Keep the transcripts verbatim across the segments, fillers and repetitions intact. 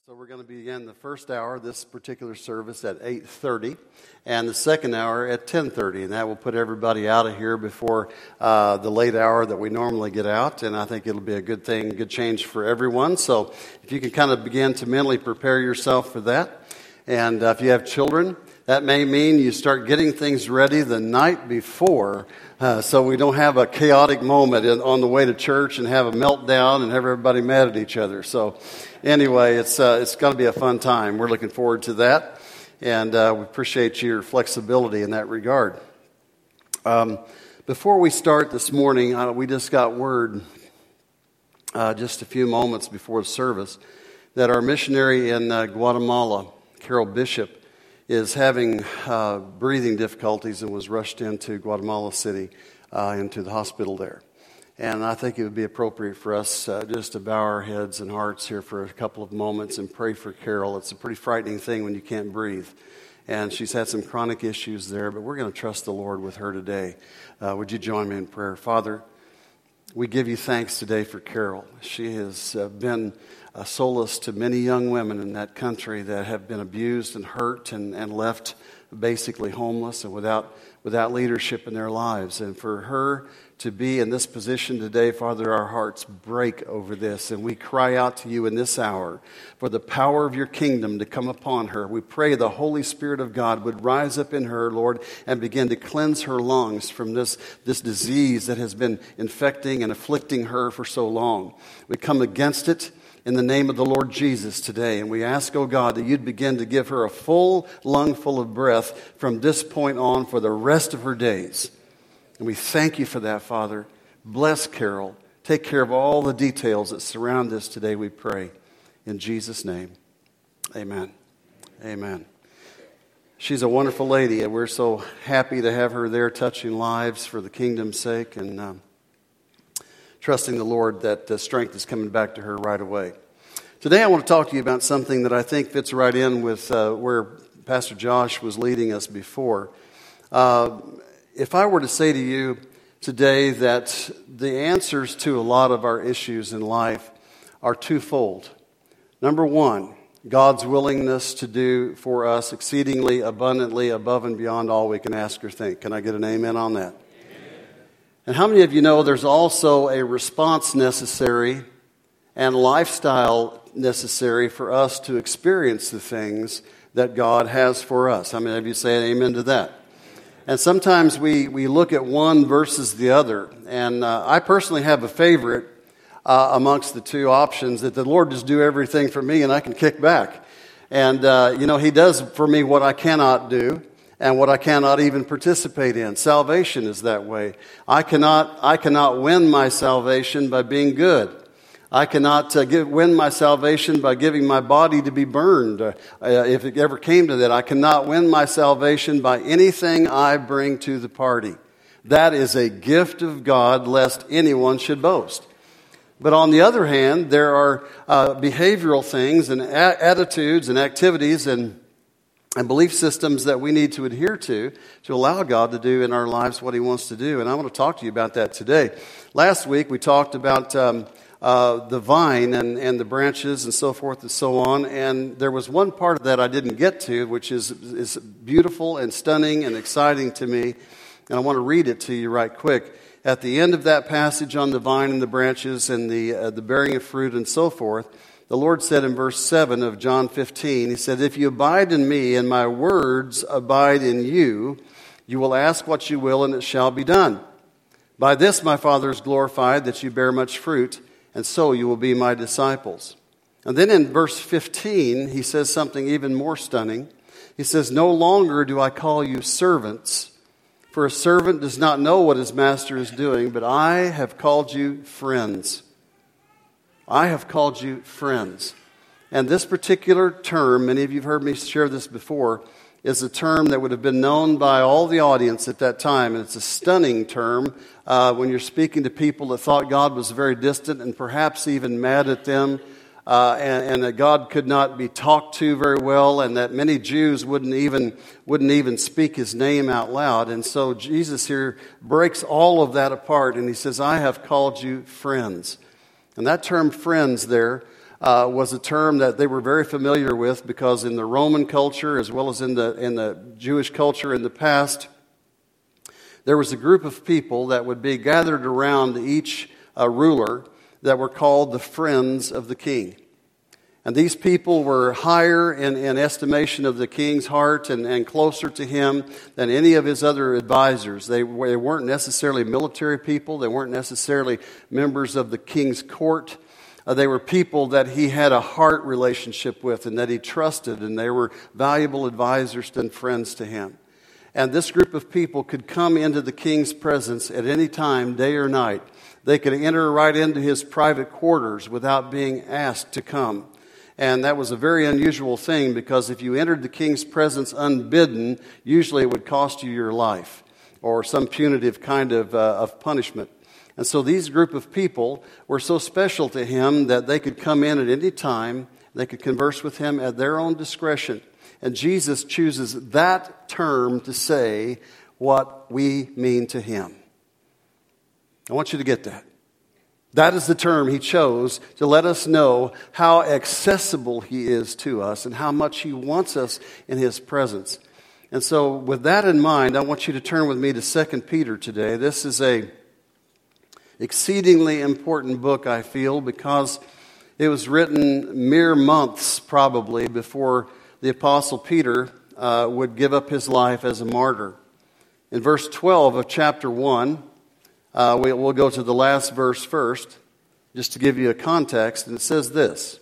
So we're going to begin the first hour of this particular service at eight thirty and the second hour at ten thirty. And that will put everybody out of here before uh, the late hour that we normally get out. And I think it'll be a good thing, good change for everyone. So if you can kind of begin to mentally prepare yourself for that. And uh, if you have children, that may mean you start getting things ready the night before uh, so we don't have a chaotic moment in, on the way to church and have a meltdown and have everybody mad at each other. So anyway, it's uh, it's going to be a fun time. We're looking forward to that, and uh, we appreciate your flexibility in that regard. Um, before we start this morning, uh, we just got word uh, just a few moments before the service that our missionary in uh, Guatemala, Carol Bishop, is having uh, breathing difficulties and was rushed into Guatemala City, uh, into the hospital there. And I think it would be appropriate for us uh, just to bow our heads and hearts here for a couple of moments and pray for Carol. It's a pretty frightening thing when you can't breathe. And she's had some chronic issues there, but we're going to trust the Lord with her today. Uh, would you join me in prayer? Father, we give you thanks today for Carol. She has uh, been a solace to many young women in that country that have been abused and hurt and, and left basically homeless and without without leadership in their lives. And for her to be in this position today, Father, our hearts break over this. And we cry out to you in this hour for the power of your kingdom to come upon her. We pray the Holy Spirit of God would rise up in her, Lord, and begin to cleanse her lungs from this, this disease that has been infecting and afflicting her for so long. We come against it in the name of the Lord Jesus today. And we ask, oh God, that you'd begin to give her a full lungful of breath from this point on for the rest of her days. And we thank you for that, Father. Bless Carol. Take care of all the details that surround this today, we pray. In Jesus' name, amen. Amen. She's a wonderful lady, and we're so happy to have her there touching lives for the kingdom's sake and um, trusting the Lord that the strength is coming back to her right away. Today I want to talk to you about something that I think fits right in with uh, where Pastor Josh was leading us before. Uh, if I were to say to you today that the answers to a lot of our issues in life are twofold. Number one, God's willingness to do for us exceedingly abundantly above and beyond all we can ask or think. Can I get an amen on that? And how many of you know there's also a response necessary and lifestyle necessary for us to experience the things that God has for us? How many of you say amen to that? And sometimes we, we look at one versus the other. And uh, I personally have a favorite uh, amongst the two options, that the Lord just do everything for me and I can kick back. And, uh, you know, He does for me what I cannot do. And what I cannot even participate in. Salvation is that way. I cannot, I cannot win my salvation by being good. I cannot uh, give, win my salvation by giving my body to be burned. Uh, if it ever came to that, I cannot win my salvation by anything I bring to the party. That is a gift of God, lest anyone should boast. But on the other hand, there are uh, behavioral things and a- attitudes and activities and and belief systems that we need to adhere to to allow God to do in our lives what He wants to do. And I want to talk to you about that today. Last week we talked about um, uh, the vine and, and the branches and so forth and so on. And there was one part of that I didn't get to, which is, is beautiful and stunning and exciting to me. And I want to read it to you right quick. At the end of that passage on the vine and the branches and the, uh, the bearing of fruit and so forth, the Lord said in verse seven of John fifteen, He said, "If you abide in me and my words abide in you, you will ask what you will and it shall be done. By this my Father is glorified, that you bear much fruit, and so you will be my disciples." And then in verse fifteen, He says something even more stunning. He says, "No longer do I call you servants, for a servant does not know what his master is doing, but I have called you friends." I have called you friends. And this particular term, many of you have heard me share this before, is a term that would have been known by all the audience at that time. And it's a stunning term uh, when you're speaking to people that thought God was very distant and perhaps even mad at them, uh, and, and that God could not be talked to very well, and that many Jews wouldn't even wouldn't even speak His name out loud. And so Jesus here breaks all of that apart, and He says, "I have called you friends." And that term friends there uh, was a term that they were very familiar with, because in the Roman culture, as well as in the in the Jewish culture in the past, there was a group of people that would be gathered around each uh, ruler that were called the friends of the king. And these people were higher in, in estimation of the king's heart and, and closer to him than any of his other advisors. They, they weren't necessarily military people. They weren't necessarily members of the king's court. Uh, they were people that he had a heart relationship with and that he trusted, and they were valuable advisors and friends to him. And this group of people could come into the king's presence at any time, day or night. They could enter right into his private quarters without being asked to come. And that was a very unusual thing, because if you entered the king's presence unbidden, usually it would cost you your life or some punitive kind of, uh, of punishment. And so these group of people were so special to him that they could come in at any time. They could converse with him at their own discretion. And Jesus chooses that term to say what we mean to him. I want you to get that. That is the term he chose to let us know how accessible he is to us and how much he wants us in his presence. And so with that in mind, I want you to turn with me to Second Peter today. This is a exceedingly important book, I feel, because it was written mere months probably before the Apostle Peter uh, would give up his life as a martyr. In verse twelve of chapter one, Uh, we, we'll go to the last verse first, just to give you a context. And it says this.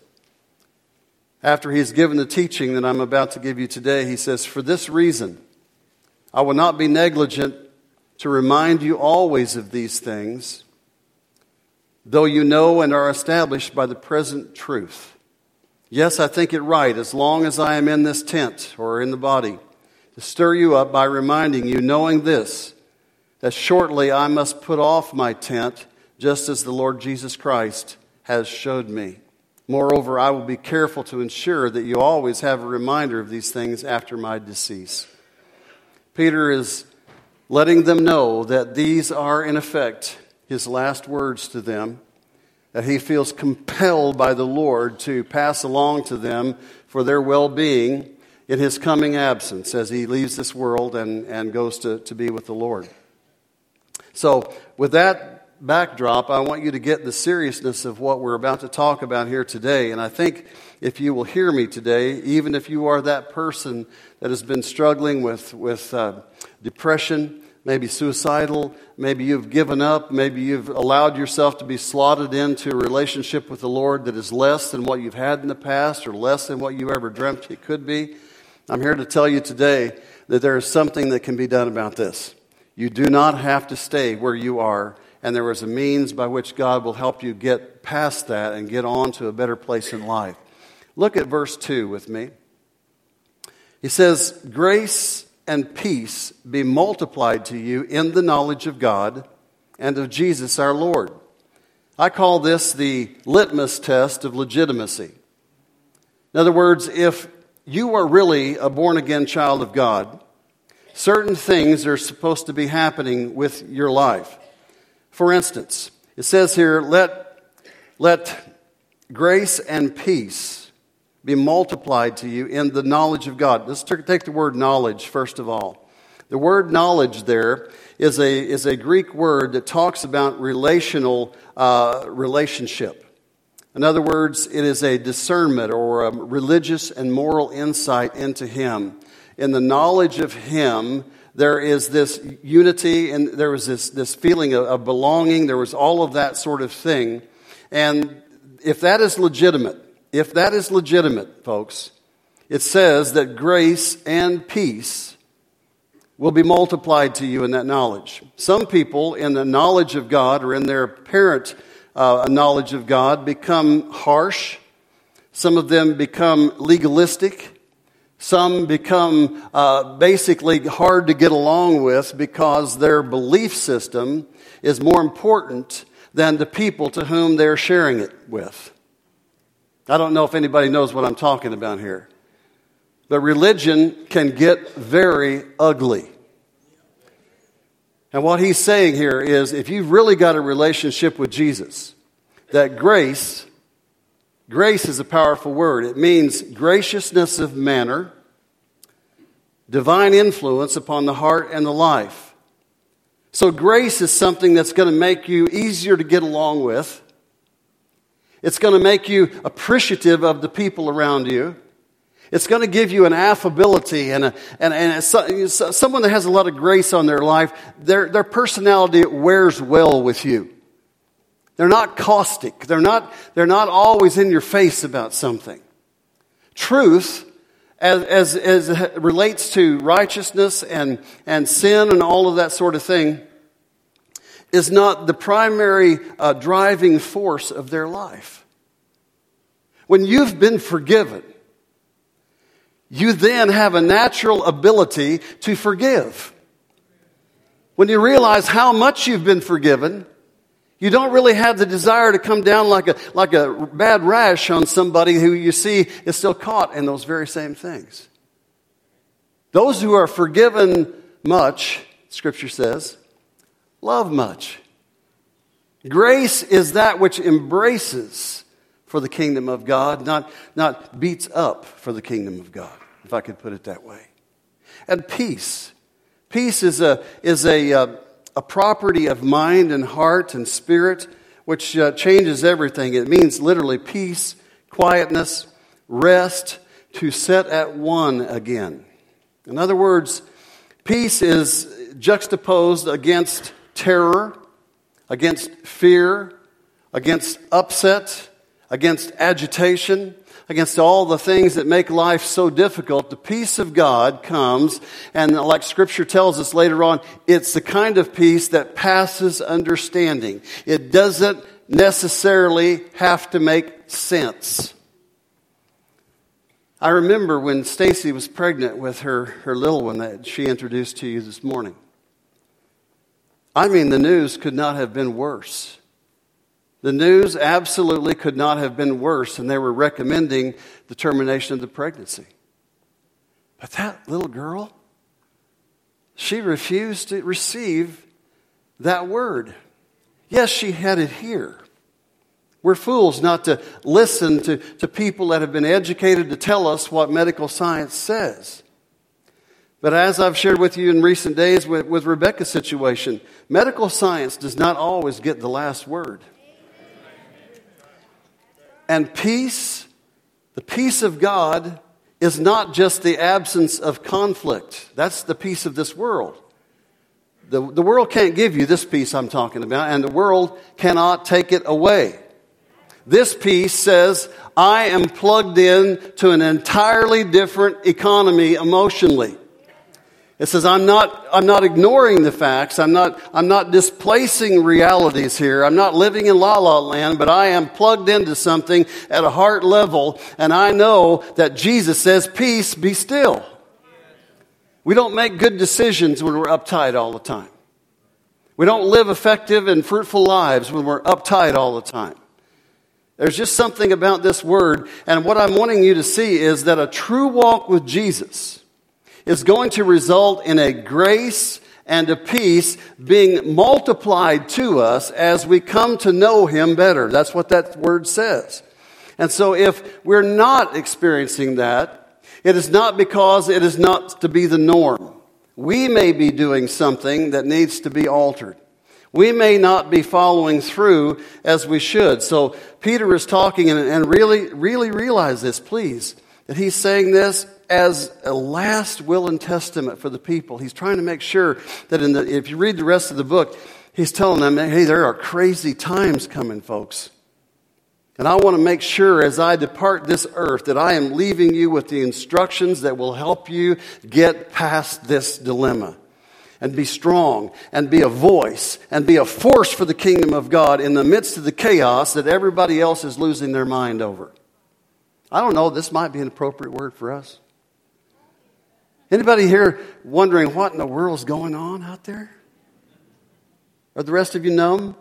After he's given the teaching that I'm about to give you today, he says, "For this reason, I will not be negligent to remind you always of these things, though you know and are established by the present truth. Yes, I think it right, as long as I am in this tent or in the body, to stir you up by reminding you, knowing this, that shortly I must put off my tent, just as the Lord Jesus Christ has showed me. Moreover, I will be careful to ensure that you always have a reminder of these things after my decease." Peter is letting them know that these are, in effect, his last words to them, that he feels compelled by the Lord to pass along to them for their well-being in his coming absence as he leaves this world and, and goes to, to be with the Lord. So with that backdrop, I want you to get the seriousness of what we're about to talk about here today. And I think if you will hear me today, even if you are that person that has been struggling with, with uh, depression, maybe suicidal, maybe you've given up, maybe you've allowed yourself to be slotted into a relationship with the Lord that is less than what you've had in the past or less than what you ever dreamt it could be, I'm here to tell you today that there is something that can be done about this. You do not have to stay where you are, and there is a means by which God will help you get past that and get on to a better place in life. Look at verse two with me. He says, "Grace and peace be multiplied to you in the knowledge of God and of Jesus our Lord." I call this the litmus test of legitimacy. In other words, if you are really a born-again child of God, certain things are supposed to be happening with your life. For instance, it says here, let, let grace and peace be multiplied to you in the knowledge of God. Let's take the word knowledge first of all. The word knowledge there is a, is a Greek word that talks about relational uh, relationship. In other words, it is a discernment or a religious and moral insight into Him. In the knowledge of Him, there is this unity and there was this, this feeling of, of belonging. There was all of that sort of thing. And if that is legitimate, if that is legitimate, folks, it says that grace and peace will be multiplied to you in that knowledge. Some people in the knowledge of God or in their apparent uh, knowledge of God become harsh. Some of them become legalistic. Some become uh, basically hard to get along with because their belief system is more important than the people to whom they're sharing it with. I don't know if anybody knows what I'm talking about here. But religion can get very ugly. And what he's saying here is if you've really got a relationship with Jesus, that grace, Grace is a powerful word. It means graciousness of manner, divine influence upon the heart and the life. So grace is something that's going to make you easier to get along with. It's going to make you appreciative of the people around you. It's going to give you an affability and a, and, and a, someone that has a lot of grace on their life. Their, their personality wears well with you. They're not caustic. They're not, they're not always in your face about something. Truth, as, as, as it relates to righteousness and, and sin and all of that sort of thing, is not the primary uh, driving force of their life. When you've been forgiven, you then have a natural ability to forgive. When you realize how much you've been forgiven, you don't really have the desire to come down like a, like a bad rash on somebody who you see is still caught in those very same things. Those who are forgiven much, Scripture says, love much. Grace is that which embraces for the kingdom of God, not, not beats up for the kingdom of God, if I could put it that way. And peace. Peace is a, is a, uh, a property of mind and heart and spirit, which uh, changes everything. It means literally peace, quietness, rest, to set at one again. In other words, peace is juxtaposed against terror, against fear, against upset, against agitation, against all the things that make life so difficult. The peace of God comes, and like Scripture tells us later on, it's the kind of peace that passes understanding. It doesn't necessarily have to make sense. I remember when Stacy was pregnant with her, her little one that she introduced to you this morning. I mean, the news could not have been worse. The news absolutely could not have been worse, and they were recommending the termination of the pregnancy. But that little girl, she refused to receive that word. Yes, she had it here. We're fools not to listen to, to people that have been educated to tell us what medical science says. But as I've shared with you in recent days with, with Rebecca's situation, medical science does not always get the last word. And peace, the peace of God, is not just the absence of conflict. That's the peace of this world. The, the world can't give you this peace I'm talking about, and the world cannot take it away. This peace says, I am plugged in to an entirely different economy emotionally. It says, I'm not, I'm not ignoring the facts. I'm not, I'm not displacing realities here. I'm not living in la la land, but I am plugged into something at a heart level. And I know that Jesus says, peace, be still. We don't make good decisions when we're uptight all the time. We don't live effective and fruitful lives when we're uptight all the time. There's just something about this word. And what I'm wanting you to see is that a true walk with Jesus is going to result in a grace and a peace being multiplied to us as we come to know Him better. That's what that word says. And so if we're not experiencing that, it is not because it is not to be the norm. We may be doing something that needs to be altered. We may not be following through as we should. So Peter is talking, and, and really, really realize this, please, that he's saying this as a last will and testament for the people. He's trying to make sure that in the, if you read the rest of the book, he's telling them, hey, there are crazy times coming, folks. And I want to make sure as I depart this earth that I am leaving you with the instructions that will help you get past this dilemma. And be strong, and be a voice, and be a force for the kingdom of God in the midst of the chaos that everybody else is losing their mind over. I don't know, this might be an appropriate word for us. Anybody here wondering what in the world is going on out there? Are the rest of you numb?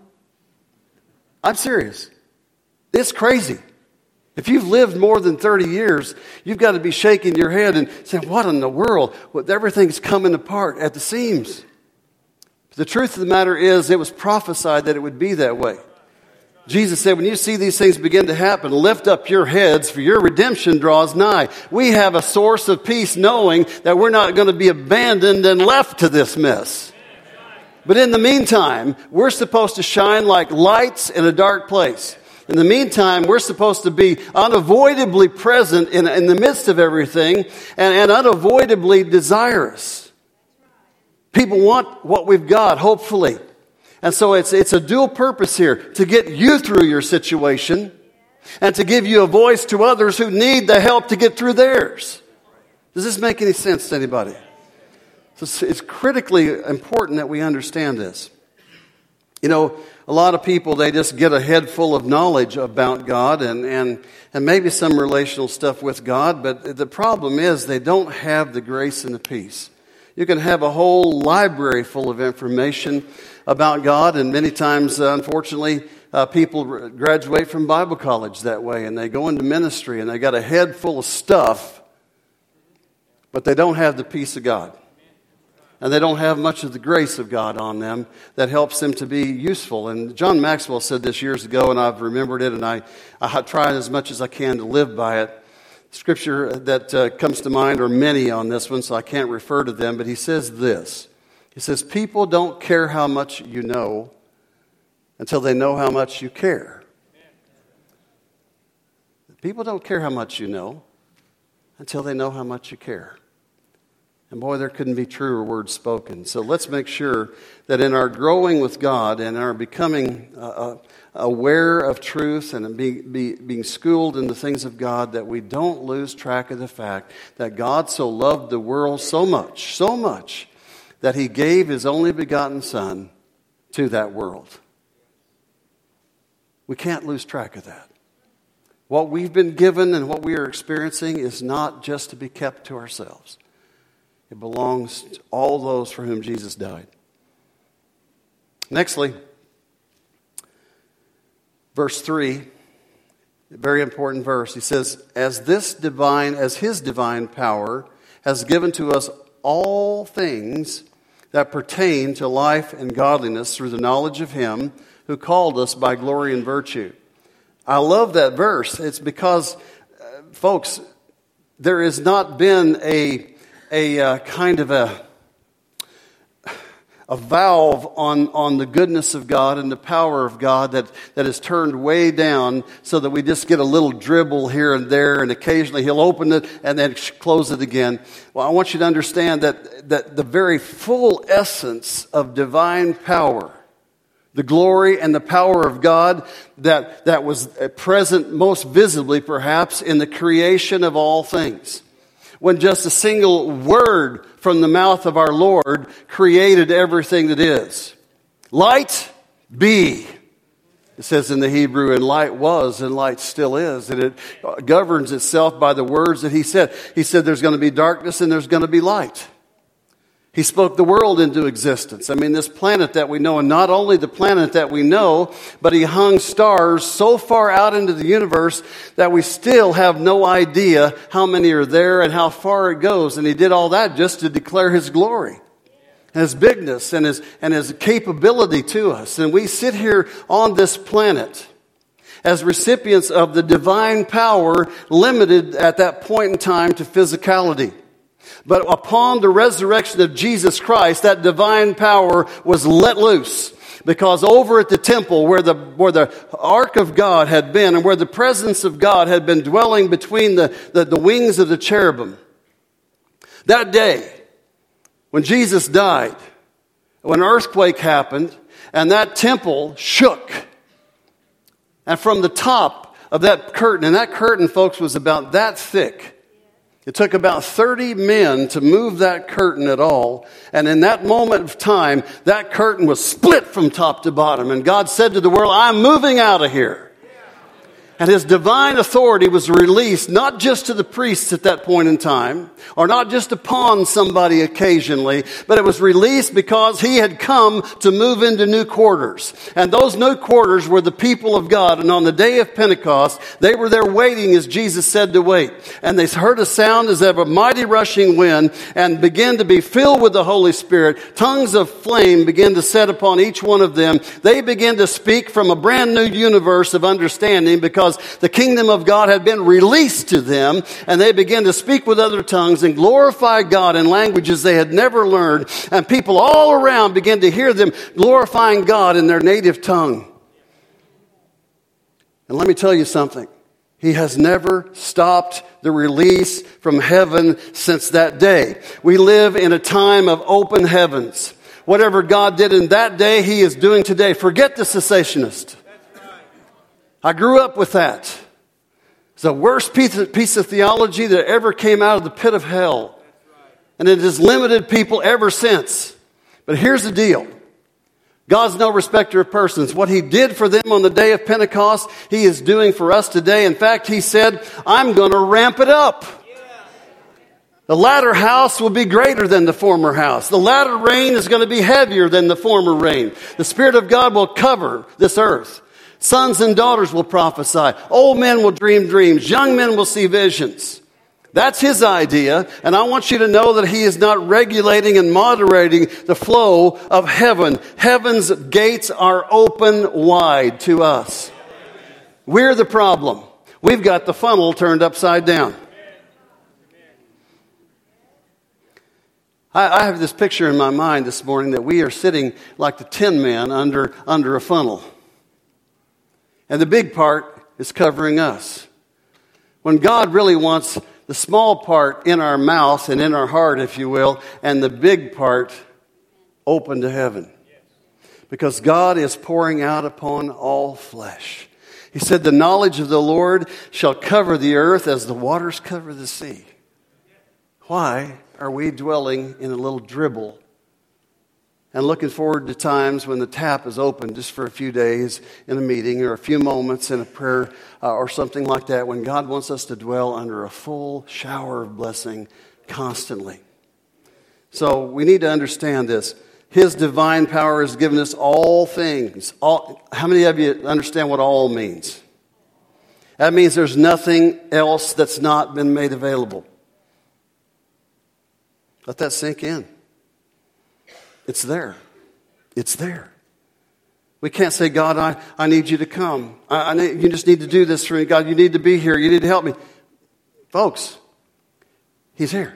I'm serious. It's crazy. If you've lived more than thirty years, you've got to be shaking your head and saying, what in the world? Well, everything's coming apart at the seams. But the truth of the matter is, it was prophesied that it would be that way. Jesus said, when you see these things begin to happen, lift up your heads, for your redemption draws nigh. We have a source of peace knowing that we're not going to be abandoned and left to this mess. But in the meantime, we're supposed to shine like lights in a dark place. In the meantime, we're supposed to be unavoidably present in, in the midst of everything and, and unavoidably desirous. People want what we've got, hopefully. And so it's it's a dual purpose here, to get you through your situation and to give you a voice to others who need the help to get through theirs. Does this make any sense to anybody? So it's critically important that we understand this. You know, a lot of people, they just get a head full of knowledge about God and, and, and maybe some relational stuff with God, but the problem is they don't have the grace and the peace. You can have a whole library full of information about God, and many times, uh, unfortunately, uh, people graduate from Bible college that way, and they go into ministry, and they got a head full of stuff, but they don't have the peace of God. And they don't have much of the grace of God on them that helps them to be useful. And John Maxwell said this years ago, and I've remembered it, and I, I try as much as I can to live by it. Scripture that uh, comes to mind are many on this one, so I can't refer to them, but he says this. He says, people don't care how much you know until they know how much you care. People don't care how much you know until they know how much you care. And boy, there couldn't be truer words spoken. So let's make sure that in our growing with God and our becoming uh, aware of truth and be, be, being schooled in the things of God, that we don't lose track of the fact that God so loved the world so much, so much, that He gave His only begotten Son to that world. We can't lose track of that. What we've been given and what we are experiencing is not just to be kept to ourselves. It belongs to all those for whom Jesus died. Nextly, verse three, a very important verse. He says, as this divine, as His divine power has given to us all things that pertain to life and godliness through the knowledge of Him who called us by glory and virtue. I love that verse. It's because, uh, folks, there has not been a a uh, kind of a a valve on, on the goodness of God and the power of God that, that is turned way down so that we just get a little dribble here and there, and occasionally He'll open it and then close it again. Well, I want you to understand that, that the very full essence of divine power, the glory and the power of God that, that was present most visibly perhaps in the creation of all things, when just a single word from the mouth of our Lord created everything that is. Light be, it says in the Hebrew, and light was and light still is. And it governs itself by the words that He said. He said there's going to be darkness and there's going to be light. He spoke the world into existence. I mean, this planet that we know, and not only the planet that we know, but He hung stars so far out into the universe that we still have no idea how many are there and how far it goes. And He did all that just to declare His glory and His bigness and His, and His capability to us. And we sit here on this planet as recipients of the divine power, limited at that point in time to physicality. But upon the resurrection of Jesus Christ, that divine power was let loose. Because over at the temple where the where the ark of God had been and where the presence of God had been dwelling between the, the, the wings of the cherubim, that day when Jesus died, when an earthquake happened and that temple shook, and from the top of that curtain, and that curtain, folks, was about that thick. It took about thirty men to move that curtain at all. And in that moment of time, that curtain was split from top to bottom. And God said to the world, I'm moving out of here. And his divine authority was released not just to the priests at that point in time, or not just upon somebody occasionally, but it was released because he had come to move into new quarters. And those new quarters were the people of God. And on the day of Pentecost, they were there waiting as Jesus said to wait. And they heard a sound as of a mighty rushing wind and began to be filled with the Holy Spirit. Tongues of flame began to set upon each one of them. They began to speak from a brand new universe of understanding because the kingdom of God had been released to them, and they began to speak with other tongues and glorify God in languages they had never learned, and people all around began to hear them glorifying God in their native tongue. And let me tell you something. He has never stopped the release from heaven since that day. We live in a time of open heavens. Whatever God did in that day, He is doing today. Forget the cessationist. I grew up with that. It's the worst piece of, piece of theology that ever came out of the pit of hell. And it has limited people ever since. But here's the deal. God's no respecter of persons. What He did for them on the day of Pentecost, He is doing for us today. In fact, He said, I'm going to ramp it up. The latter house will be greater than the former house. The latter rain is going to be heavier than the former rain. The Spirit of God will cover this earth. Sons and daughters will prophesy. Old men will dream dreams. Young men will see visions. That's His idea. And I want you to know that He is not regulating and moderating the flow of heaven. Heaven's gates are open wide to us. We're the problem. We've got the funnel turned upside down. I, I have this picture in my mind this morning that we are sitting like the Tin Man under, under a funnel. And the big part is covering us. When God really wants the small part in our mouth and in our heart, if you will, and the big part open to heaven. Because God is pouring out upon all flesh. He said, the knowledge of the Lord shall cover the earth as the waters cover the sea. Why are we dwelling in a little dribble and looking forward to times when the tap is open just for a few days in a meeting or a few moments in a prayer uh, or something like that, when God wants us to dwell under a full shower of blessing constantly? So we need to understand this. His divine power has given us all things. All, how many of you understand what all means? That means there's nothing else that's not been made available. Let that sink in. It's there. It's there. We can't say, God, I, I need you to come. I, I need, you just need to do this for me. God, you need to be here. You need to help me. Folks, He's here.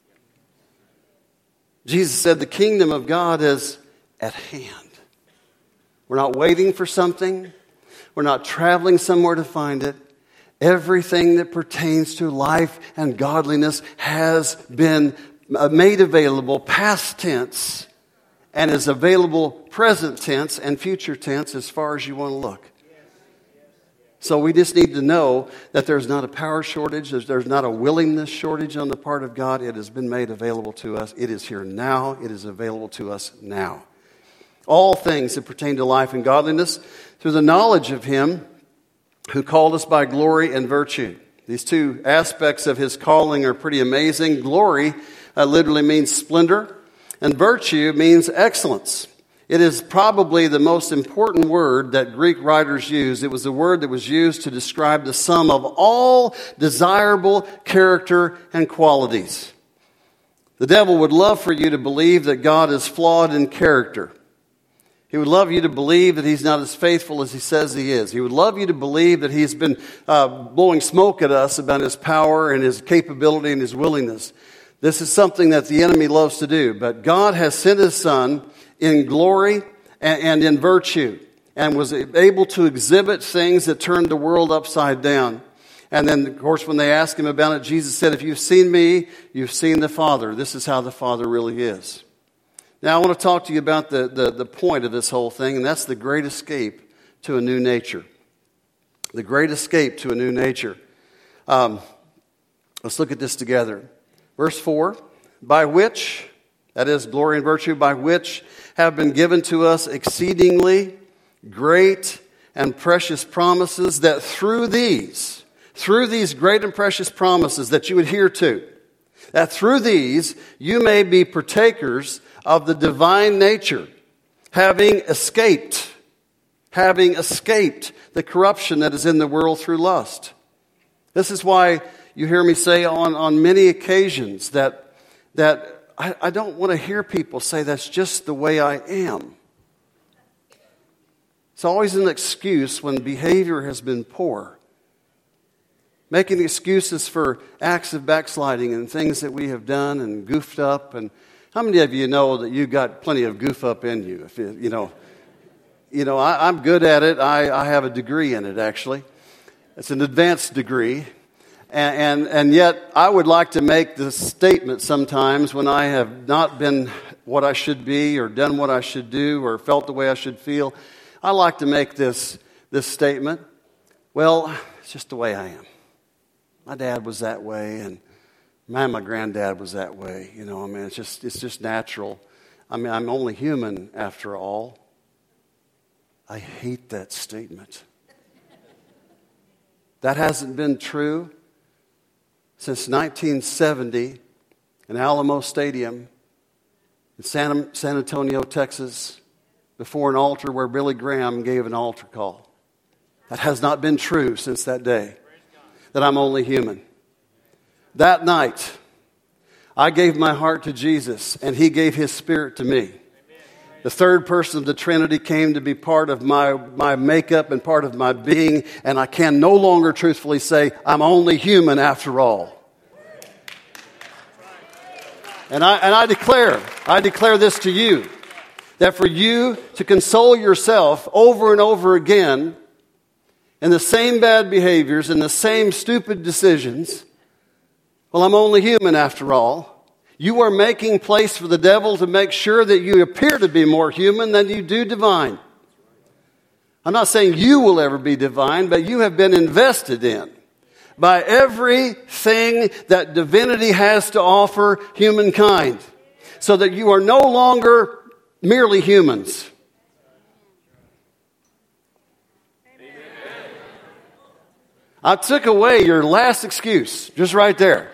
Jesus said the kingdom of God is at hand. We're not waiting for something. We're not traveling somewhere to find it. Everything that pertains to life and godliness has been made available past tense and is available present tense and future tense as far as you want to look. So we just need to know that there's not a power shortage. There's, there's not a willingness shortage on the part of God. It has been made available to us. It is here now. It is available to us now. All things that pertain to life and godliness through the knowledge of Him who called us by glory and virtue. These two aspects of His calling are pretty amazing. Glory uh, literally means splendor, and virtue means excellence. It is probably the most important word that Greek writers used. It was the word that was used to describe the sum of all desirable character and qualities. The devil would love for you to believe that God is flawed in character. He would love you to believe that He's not as faithful as He says He is. He would love you to believe that He's been uh, blowing smoke at us about His power and His capability and His willingness. This is something that the enemy loves to do. But God has sent His Son in glory and in virtue, and was able to exhibit things that turned the world upside down. And then, of course, when they asked Him about it, Jesus said, if you've seen me, you've seen the Father. This is how the Father really is. Now, I want to talk to you about the, the, the point of this whole thing, and that's the great escape to a new nature. The great escape to a new nature. Um, let's look at this together. Verse four, by which, that is glory and virtue, by which have been given to us exceedingly great and precious promises, that through these, through these great and precious promises that you adhere to, that through these you may be partakers of the divine nature, having escaped, having escaped the corruption that is in the world through lust. This is why you hear me say on, on many occasions that, that I, I don't want to hear people say that's just the way I am. It's always an excuse when behavior has been poor. Making excuses for acts of backsliding and things that we have done and goofed up. And how many of you know that you got plenty of goof up in you? If you, you know, you know, I, I'm good at it. I, I have a degree in it, actually. It's an advanced degree. And, and, and yet I would like to make the statement sometimes when I have not been what I should be or done what I should do or felt the way I should feel. I like to make this, this statement. Well, it's just the way I am. My dad was that way, and man, my granddad was that way. You know, I mean, it's just it's just natural. I mean, I'm only human after all. I hate that statement. That hasn't been true since nineteen seventy in Alamo Stadium in San, San Antonio, Texas, before an altar where Billy Graham gave an altar call. That has not been true since that day, that I'm only human. That night, I gave my heart to Jesus, and He gave His Spirit to me. The third person of the Trinity came to be part of my, my makeup and part of my being, and I can no longer truthfully say, I'm only human after all. And I, and I declare, I declare this to you, that for you to console yourself over and over again in the same bad behaviors and the same stupid decisions, well, I'm only human after all. You are making place for the devil to make sure that you appear to be more human than you do divine. I'm not saying you will ever be divine, but you have been invested in by everything that divinity has to offer humankind, so that you are no longer merely humans. I took away your last excuse, just right there.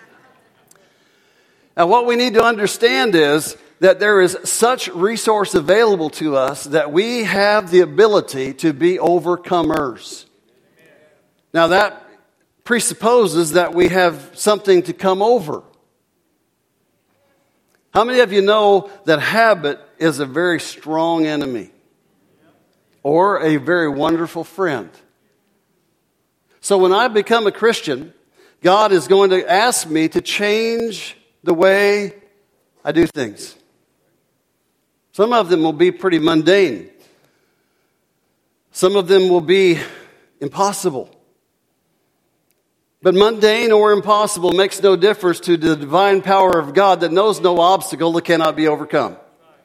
Now, what we need to understand is that there is such resource available to us that we have the ability to be overcomers. Now, that presupposes that we have something to come over. How many of you know that habit is a very strong enemy or a very wonderful friend? So when I become a Christian, God is going to ask me to change the way I do things. Some of them will be pretty mundane. Some of them will be impossible. But mundane or impossible makes no difference to the divine power of God that knows no obstacle that cannot be overcome.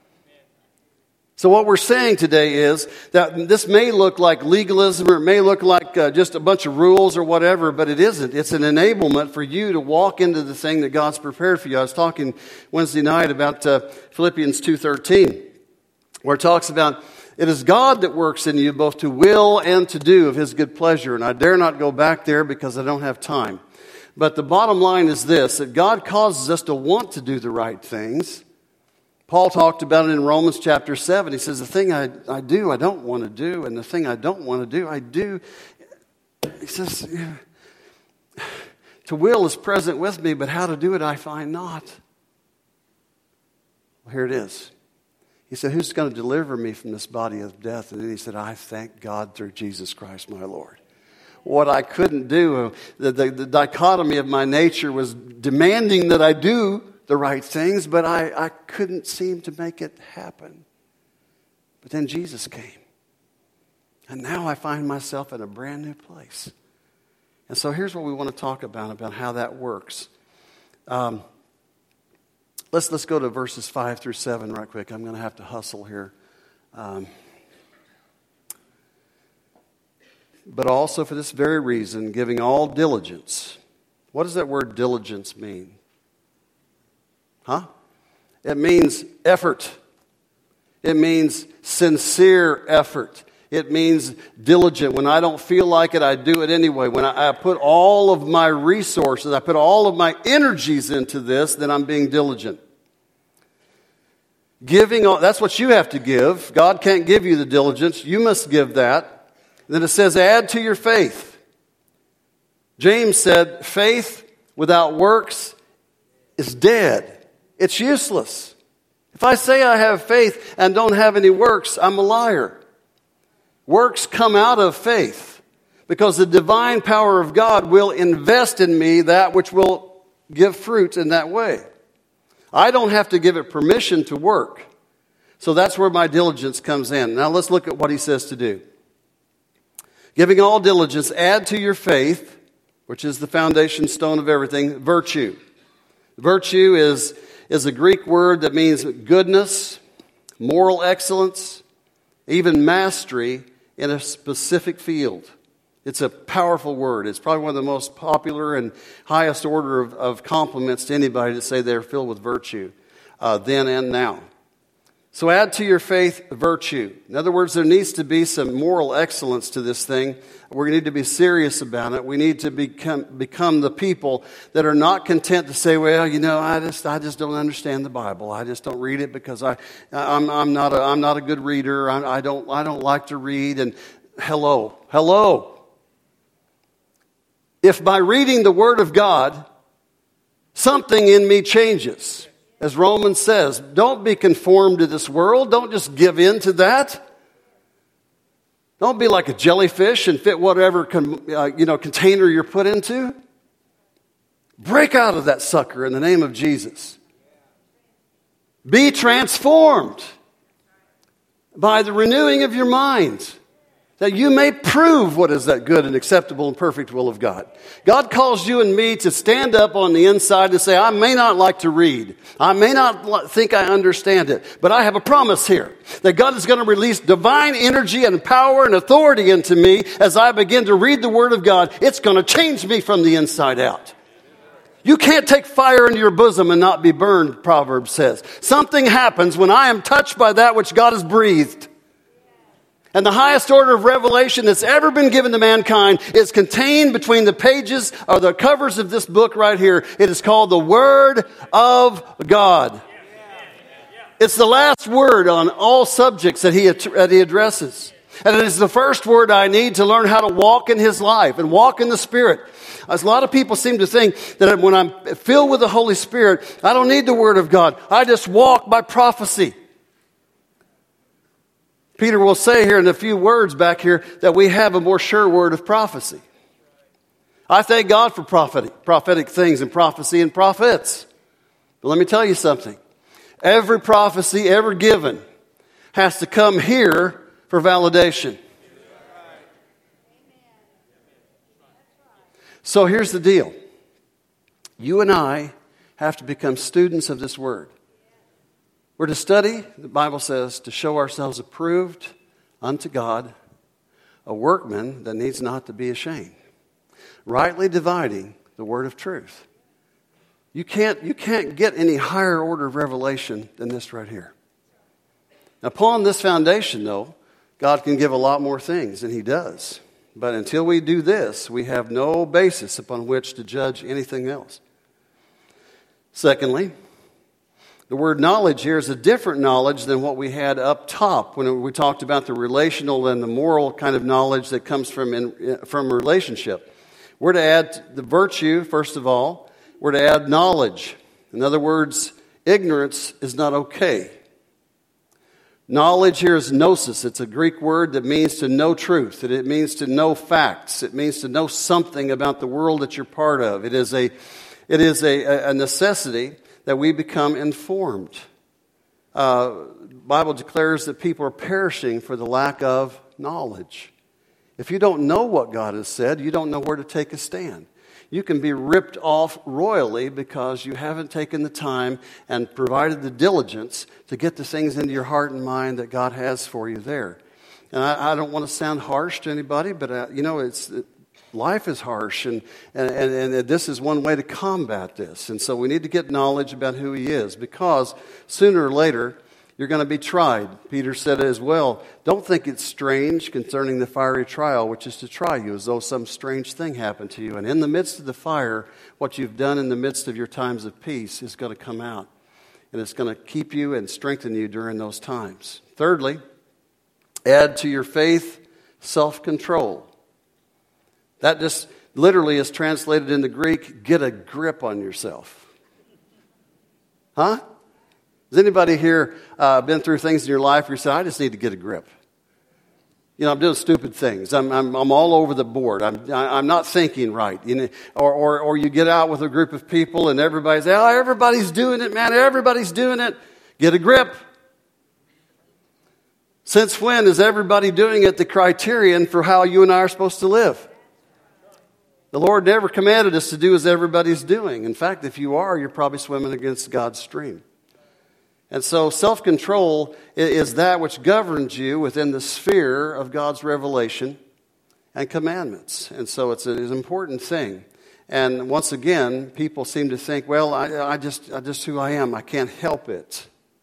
So what we're saying today is that this may look like legalism, or it may look like uh, just a bunch of rules or whatever, but it isn't. It's an enablement for you to walk into the thing that God's prepared for you. I was talking Wednesday night about uh, Philippians two thirteen, where it talks about, it is God that works in you both to will and to do of His good pleasure. And I dare not go back there because I don't have time. But the bottom line is this, that God causes us to want to do the right things. Paul talked about it in Romans chapter seven. He says, the thing I, I do, I don't want to do, and the thing I don't want to do, I do. He says, to will is present with me, but how to do it I find not. Well, here it is. He said, who's going to deliver me from this body of death? And then he said, I thank God through Jesus Christ my Lord. What I couldn't do, the, the, the dichotomy of my nature was demanding that I do the right things, but I, I couldn't seem to make it happen. But then Jesus came. And now I find myself in a brand new place. And so here's what we want to talk about, about how that works. Um, let's, let's go to verses five through seven right quick. I'm going to have to hustle here. Um, but also for this very reason, giving all diligence. What does that word diligence mean? Huh? It means effort. It means sincere effort. It means diligent. When I don't feel like it, I do it anyway. When I, I put all of my resources, I put all of my energies into this, then I'm being diligent. Giving, that's what you have to give. God can't give you the diligence. You must give that. Then it says, add to your faith. James said, faith without works is dead. It's useless. If I say I have faith and don't have any works, I'm a liar. Works come out of faith because the divine power of God will invest in me that which will give fruit in that way. I don't have to give it permission to work. So that's where my diligence comes in. Now let's look at what he says to do. Giving all diligence, add to your faith, which is the foundation stone of everything, virtue. Virtue is, is a Greek word that means goodness, moral excellence, even mastery in a specific field. It's a powerful word. It's probably one of the most popular and highest order of, of compliments to anybody to say they're filled with virtue, uh, then and now. So add to your faith virtue. In other words, there needs to be some moral excellence to this thing. We need to be serious about it. We need to become become the people that are not content to say, well, you know, I just I just don't understand the Bible. I just don't read it because I I'm I'm not a I'm not a good reader. I, I don't I don't like to read. And hello, hello. If by reading the Word of God, something in me changes. As Romans says, don't be conformed to this world. Don't just give in to that. Don't be like a jellyfish and fit whatever con, uh, you know container you're put into. Break out of that sucker in the name of Jesus. Be transformed by the renewing of your mind, that you may prove what is that good and acceptable and perfect will of God. God calls you and me to stand up on the inside and say, I may not like to read. I may not think I understand it, but I have a promise here that God is going to release divine energy and power and authority into me as I begin to read the Word of God. It's going to change me from the inside out. You can't take fire into your bosom and not be burned, Proverbs says. Something happens when I am touched by that which God has breathed. And the highest order of revelation that's ever been given to mankind is contained between the pages or the covers of this book right here. It is called the Word of God. It's the last word on all subjects that he, that he addresses. And it is the first word I need to learn how to walk in his life and walk in the Spirit. As a lot of people seem to think that when I'm filled with the Holy Spirit, I don't need the Word of God. I just walk by prophecy. Peter will say here in a few words back here that we have a more sure word of prophecy. I thank God for prophetic, prophetic things and prophecy and prophets. But let me tell you something. Every prophecy ever given has to come here for validation. So here's the deal. You and I have to become students of this word. We're to study, the Bible says, to show ourselves approved unto God, a workman that needs not to be ashamed, rightly dividing the word of truth. You can't, you can't get any higher order of revelation than this right here. Upon this foundation, though, God can give a lot more things, and he does. But until we do this, we have no basis upon which to judge anything else. Secondly, the word knowledge here is a different knowledge than what we had up top when we talked about the relational and the moral kind of knowledge that comes from, in, from a relationship. We're to add the virtue, first of all. We're to add knowledge. In other words, ignorance is not okay. Knowledge here is gnosis. It's a Greek word that means to know truth. It means to know facts. It means to know something about the world that you're part of. It is a, it is a, a necessity that we become informed. Uh, the Bible declares that people are perishing for the lack of knowledge. If you don't know what God has said, you don't know where to take a stand. You can be ripped off royally because you haven't taken the time and provided the diligence to get the things into your heart and mind that God has for you there. And I, I don't want to sound harsh to anybody, but uh, you know, it's it, life is harsh, and, and, and, and this is one way to combat this. And so we need to get knowledge about who he is, because sooner or later, You're going to be tried. Peter said as well, don't think it's strange concerning the fiery trial, which is to try you, as though some strange thing happened to you. And in the midst of the fire, what you've done in the midst of your times of peace is going to come out. And it's going to keep you and strengthen you during those times. Thirdly, add to your faith self-control. That just literally is translated in the Greek, get a grip on yourself. Huh? Has anybody here uh, been through things in your life where you say, I just need to get a grip? You know, I'm doing stupid things. I'm I'm, I'm all over the board. I'm I'm not thinking right. You know, or, or or you get out with a group of people and everybody's, oh, everybody's doing it, man. Everybody's doing it. Get a grip. Since when is everybody doing it the criterion for how you and I are supposed to live? The Lord never commanded us to do as everybody's doing. In fact, if you are, you're probably swimming against God's stream. And so self-control is that which governs you within the sphere of God's revelation and commandments. And so it's an important thing. And once again, people seem to think, well, I, I just, I just who I am. I can't help it.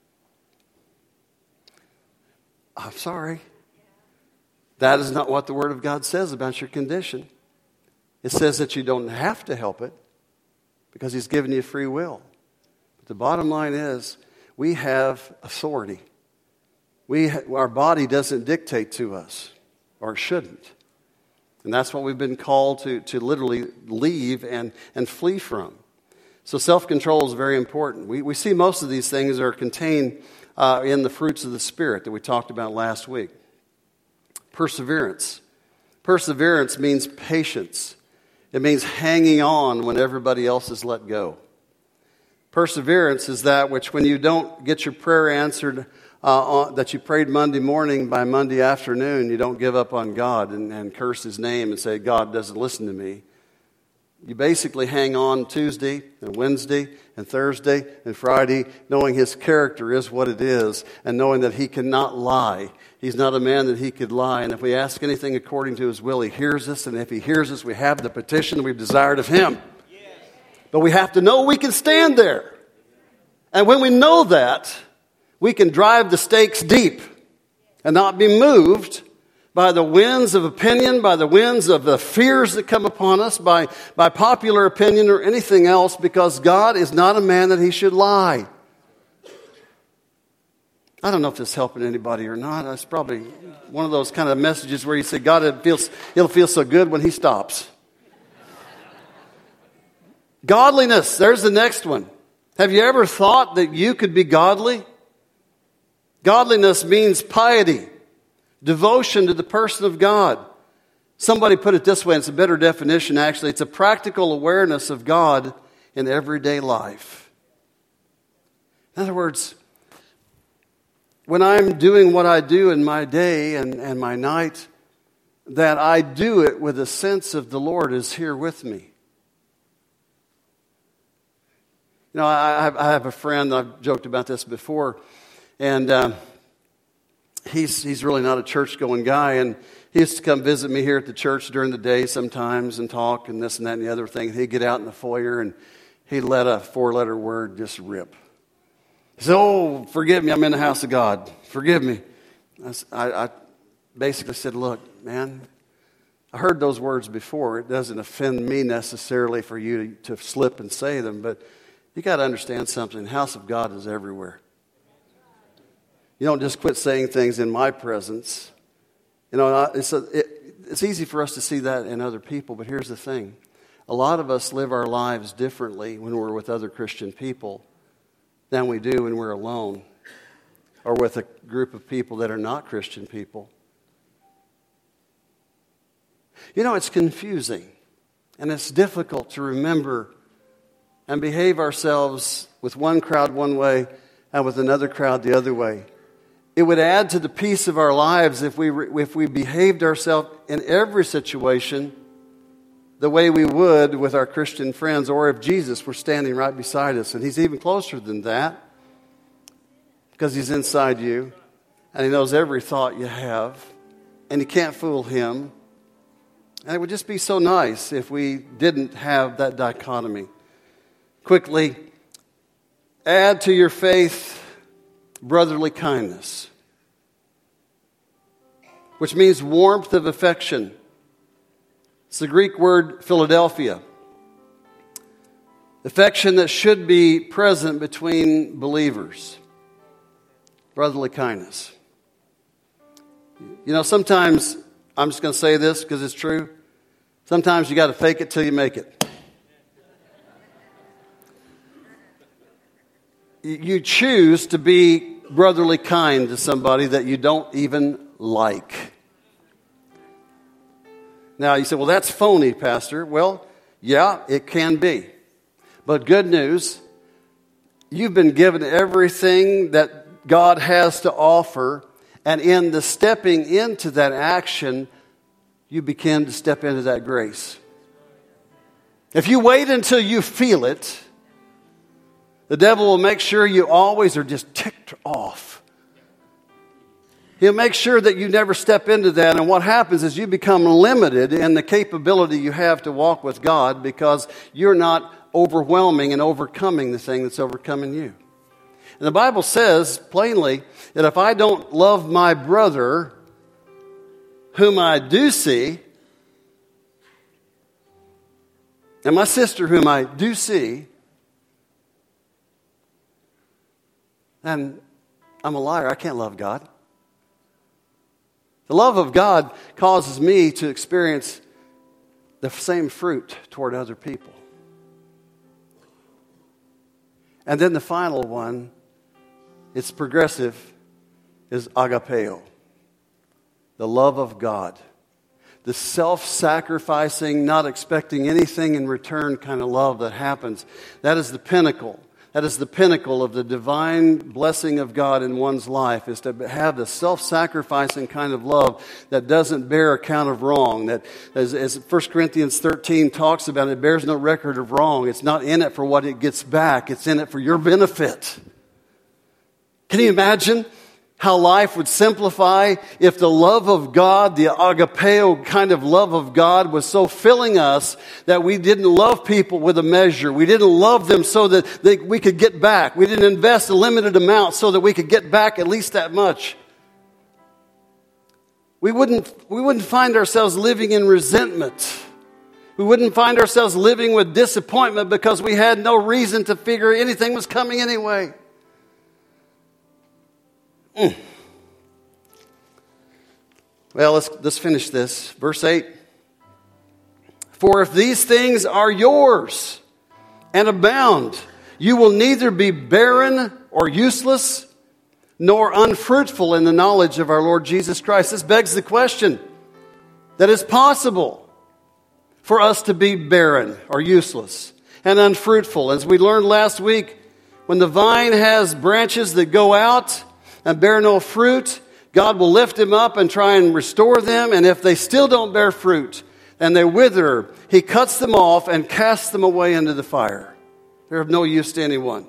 I'm sorry. That is not what the Word of God says about your condition. It says that you don't have to help it because He's given you free will. But the bottom line is, we have authority. We ha- our body doesn't dictate to us, or it shouldn't. And that's what we've been called to, to literally leave and, and flee from. So self-control is very important. We, we see most of these things are contained uh, in the fruits of the Spirit that we talked about last week. Perseverance. Perseverance means patience. It means hanging on when everybody else has let go. Perseverance is that which when you don't get your prayer answered uh, on, that you prayed Monday morning, by Monday afternoon, you don't give up on God and, and curse His name and say, God doesn't listen to me. You basically hang on Tuesday and Wednesday and Thursday and Friday, knowing His character is what it is and knowing that He cannot lie. He's not a man that He could lie. And if we ask anything according to His will, He hears us. And if He hears us, we have the petition we've desired of Him. But we have to know we can stand there. And when we know that, we can drive the stakes deep and not be moved by the winds of opinion, by the winds of the fears that come upon us, by, by popular opinion or anything else, because God is not a man that He should lie. I don't know if this is helping anybody or not. It's probably one of those kind of messages where you say, God, it feels, it'll feel so good when He stops. Godliness, there's the next one. Have you ever thought that you could be godly? Godliness means piety, devotion to the person of God. Somebody put it this way, and it's a better definition actually. It's a practical awareness of God in everyday life. In other words, when I'm doing what I do in my day and, and my night, that I do it with a sense of the Lord is here with me. You know, I, I have a friend, I've joked about this before, and um, he's he's really not a church-going guy, and he used to come visit me here at the church during the day sometimes and talk and this and that and the other thing. He'd get out in the foyer, and he'd let a four-letter word just rip. He said, oh, forgive me, I'm in the house of God. Forgive me. I, I basically said, look, man, I heard those words before. It doesn't offend me necessarily for you to, to slip and say them, but you got to understand something. The house of God is everywhere. You don't just quit saying things in my presence. You know, it's, a, it, it's easy for us to see that in other people, but here's the thing. A lot of us live our lives differently when we're with other Christian people than we do when we're alone or with a group of people that are not Christian people. You know, it's confusing and it's difficult to remember and behave ourselves with one crowd one way and with another crowd the other way. It would add to the peace of our lives if we if we behaved ourselves in every situation the way we would with our Christian friends, or if Jesus were standing right beside us. And He's even closer than that because He's inside you and He knows every thought you have and you can't fool Him. And it would just be so nice if we didn't have that dichotomy. Quickly, add to your faith brotherly kindness, which means warmth of affection. It's the Greek word Philadelphia. Affection that should be present between believers. Brotherly kindness. You know, sometimes, I'm just going to say this because it's true, sometimes you got to fake it till you make it. You choose to be brotherly kind to somebody that you don't even like. Now, you say, well, that's phony, Pastor. Well, yeah, it can be. But good news, you've been given everything that God has to offer, and in the stepping into that action, you begin to step into that grace. If you wait until you feel it, the devil will make sure you always are just ticked off. He'll make sure that you never step into that. And what happens is you become limited in the capability you have to walk with God because you're not overwhelming and overcoming the thing that's overcoming you. And the Bible says plainly that if I don't love my brother, whom I do see, and my sister, whom I do see, then I'm a liar. I can't love God. The love of God causes me to experience the same fruit toward other people. And then the final one, it's progressive, is agapeo. The love of God. The self-sacrificing, not expecting anything in return kind of love that happens. That is the pinnacle. That is the pinnacle of the divine blessing of God in one's life, is to have the self-sacrificing kind of love that doesn't bear account of wrong. That, as, as First Corinthians thirteen talks about, it bears no record of wrong. It's not in it for what it gets back. It's in it for your benefit. Can you imagine how life would simplify if the love of God, the agapeo kind of love of God, was so filling us that we didn't love people with a measure. We didn't love them so that they, we could get back. We didn't invest a limited amount so that we could get back at least that much. We wouldn't, we wouldn't find ourselves living in resentment. We wouldn't find ourselves living with disappointment because we had no reason to figure anything was coming anyway. Mm. Well, let's, let's finish this. Verse eight. For if these things are yours and abound, you will neither be barren or useless, nor unfruitful in the knowledge of our Lord Jesus Christ. This begs the question that it's possible for us to be barren or useless and unfruitful. As we learned last week, when the vine has branches that go out and bear no fruit, God will lift them up and try and restore them. And if they still don't bear fruit and they wither, He cuts them off and casts them away into the fire. They're of no use to anyone.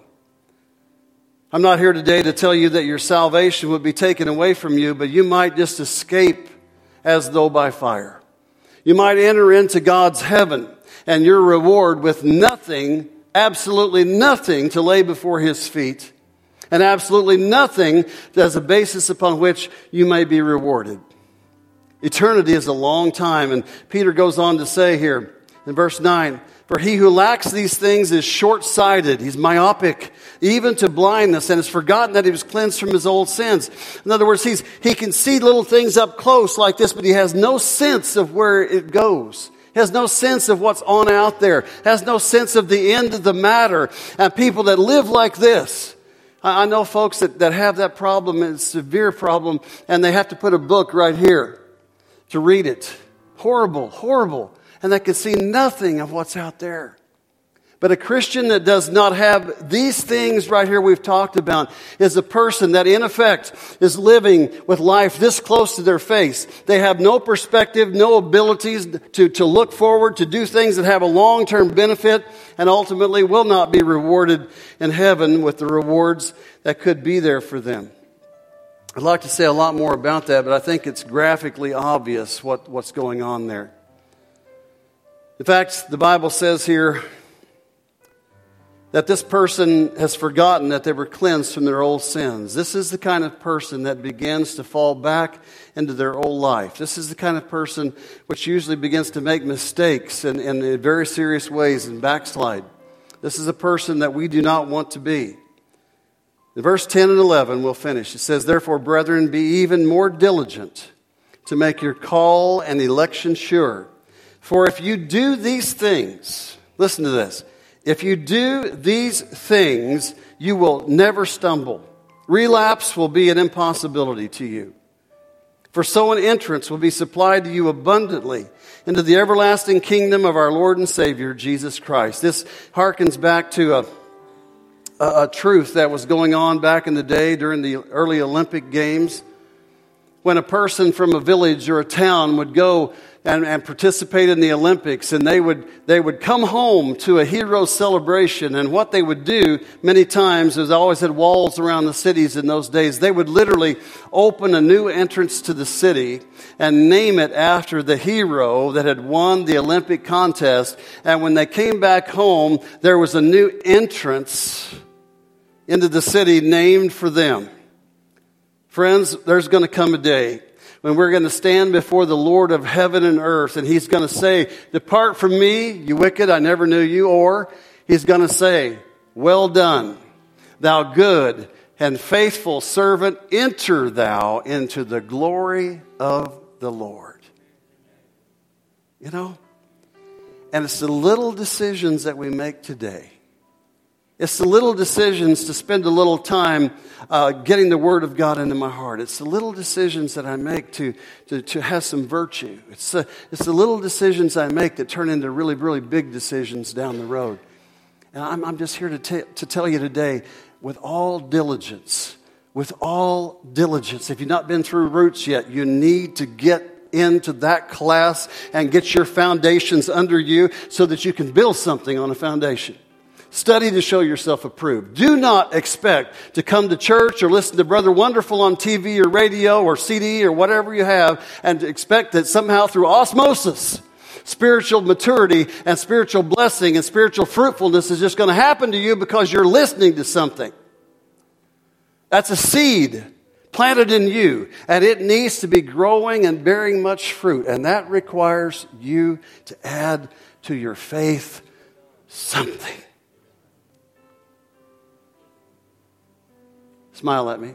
I'm not here today to tell you that your salvation would be taken away from you, but you might just escape as though by fire. You might enter into God's heaven and your reward with nothing, absolutely nothing to lay before His feet. And absolutely nothing as a basis upon which you may be rewarded. Eternity is a long time. And Peter goes on to say here in verse nine, for he who lacks these things is short-sighted. He's myopic, even to blindness, and has forgotten that he was cleansed from his old sins. In other words, he's, he can see little things up close like this, but he has no sense of where it goes. He has no sense of what's on out there. Has no sense of the end of the matter. And people that live like this, I know folks that, that have that problem, it's a severe problem, and they have to put a book right here to read it. Horrible, horrible. And they can see nothing of what's out there. But a Christian that does not have these things right here we've talked about is a person that in effect is living with life this close to their face. They have no perspective, no abilities to, to look forward, to do things that have a long-term benefit, and ultimately will not be rewarded in heaven with the rewards that could be there for them. I'd like to say a lot more about that, but I think it's graphically obvious what, what's going on there. In fact, the Bible says here, that this person has forgotten that they were cleansed from their old sins. This is the kind of person that begins to fall back into their old life. This is the kind of person which usually begins to make mistakes and in, in very serious ways and backslide. This is a person that we do not want to be. In verse ten and eleven, we'll finish. It says, "Therefore, brethren, be even more diligent to make your call and election sure. For if you do these things," listen to this, "if you do these things, you will never stumble. Relapse will be an impossibility to you. For so an entrance will be supplied to you abundantly into the everlasting kingdom of our Lord and Savior, Jesus Christ." This harkens back to a, a, a truth that was going on back in the day during the early Olympic Games, when a person from a village or a town would go and, and participate in the Olympics, and they would they would come home to a hero celebration. And what they would do many times, there's always had walls around the cities in those days, they would literally open a new entrance to the city and name it after the hero that had won the Olympic contest. And when they came back home, there was a new entrance into the city named for them. Friends, there's going to come a day when we're going to stand before the Lord of heaven and earth, and He's going to say, "Depart from me, you wicked, I never knew you." Or He's going to say, "Well done, thou good and faithful servant, enter thou into the glory of the Lord." You know, and it's the little decisions that we make today. It's the little decisions to spend a little time uh, getting the Word of God into my heart. It's the little decisions that I make to, to, to have some virtue. It's the, it's the little decisions I make that turn into really, really big decisions down the road. And I'm, I'm just here to, t- to tell you today, with all diligence, with all diligence, if you've not been through Roots yet, you need to get into that class and get your foundations under you so that you can build something on a foundation. Study to show yourself approved. Do not expect to come to church or listen to Brother Wonderful on T V or radio or C D or whatever you have and to expect that somehow through osmosis, spiritual maturity and spiritual blessing and spiritual fruitfulness is just going to happen to you because you're listening to something. That's a seed planted in you, and it needs to be growing and bearing much fruit, and that requires you to add to your faith something. Smile at me.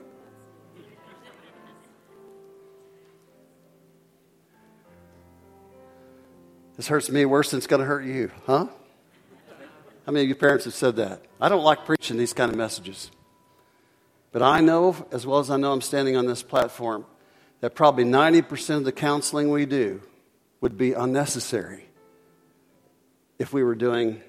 This hurts me worse than it's going to hurt you, huh? How many of you parents have said that? I don't like preaching these kind of messages. But I know, as well as I know I'm standing on this platform, that probably ninety percent of the counseling we do would be unnecessary if we were doing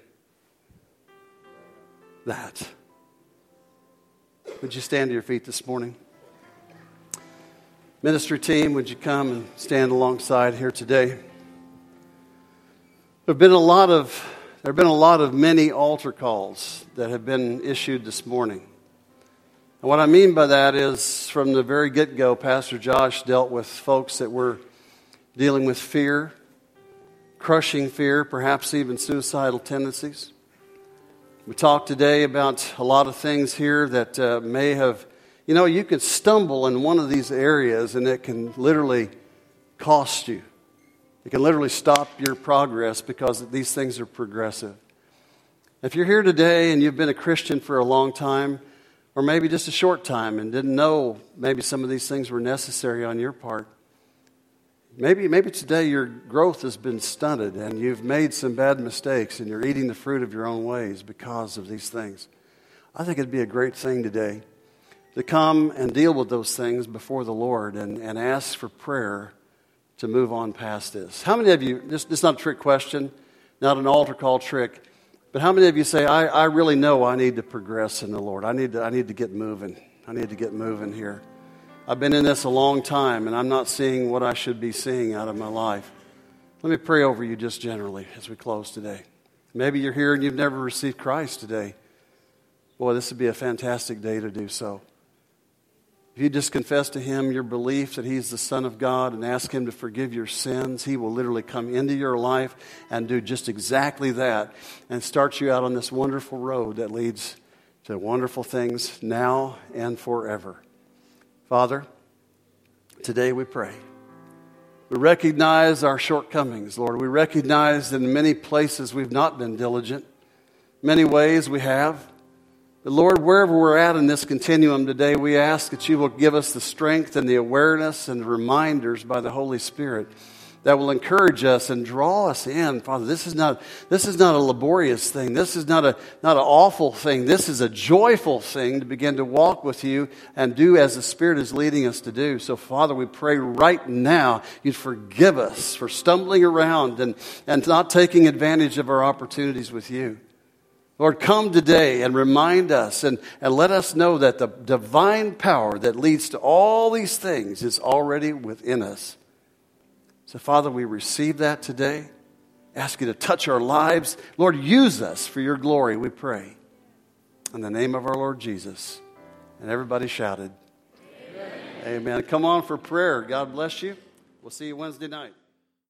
that. Would you stand to your feet this morning? Ministry team, would you come and stand alongside here today? There have been a lot of there have been a lot of many altar calls that have been issued this morning. And what I mean by that is, from the very get-go, Pastor Josh dealt with folks that were dealing with fear, crushing fear, perhaps even suicidal tendencies. We talked today about a lot of things here that uh, may have, you know, you could stumble in one of these areas and it can literally cost you. It can literally stop your progress because these things are progressive. If you're here today and you've been a Christian for a long time, or maybe just a short time and didn't know maybe some of these things were necessary on your part, Maybe maybe today your growth has been stunted and you've made some bad mistakes and you're eating the fruit of your own ways because of these things. I think it'd be a great thing today to come and deal with those things before the Lord and, and ask for prayer to move on past this. How many of you, this, this is not a trick question, not an altar call trick, but how many of you say, I, I really know I need to progress in the Lord. I need to, I need to get moving. I need to get moving here. I've been in this a long time, and I'm not seeing what I should be seeing out of my life. Let me pray over you just generally as we close today. Maybe you're here and you've never received Christ today. Boy, this would be a fantastic day to do so. If you just confess to Him your belief that He's the Son of God and ask Him to forgive your sins, He will literally come into your life and do just exactly that and start you out on this wonderful road that leads to wonderful things now and forever. Father, today we pray. We recognize our shortcomings, Lord. We recognize that in many places we've not been diligent. Many ways we have. But Lord, wherever we're at in this continuum today, we ask that you will give us the strength and the awareness and the reminders by the Holy Spirit that will encourage us and draw us in. Father, this is not this is not a laborious thing. This is not a not an awful thing. This is a joyful thing to begin to walk with you and do as the Spirit is leading us to do. So, Father, we pray right now you'd forgive us for stumbling around and, and not taking advantage of our opportunities with you. Lord, come today and remind us and, and let us know that the divine power that leads to all these things is already within us. So, Father, we receive that today. Ask you to touch our lives. Lord, use us for your glory, we pray. In the name of our Lord Jesus. And everybody shouted, Amen. Amen. Come on for prayer. God bless you. We'll see you Wednesday night.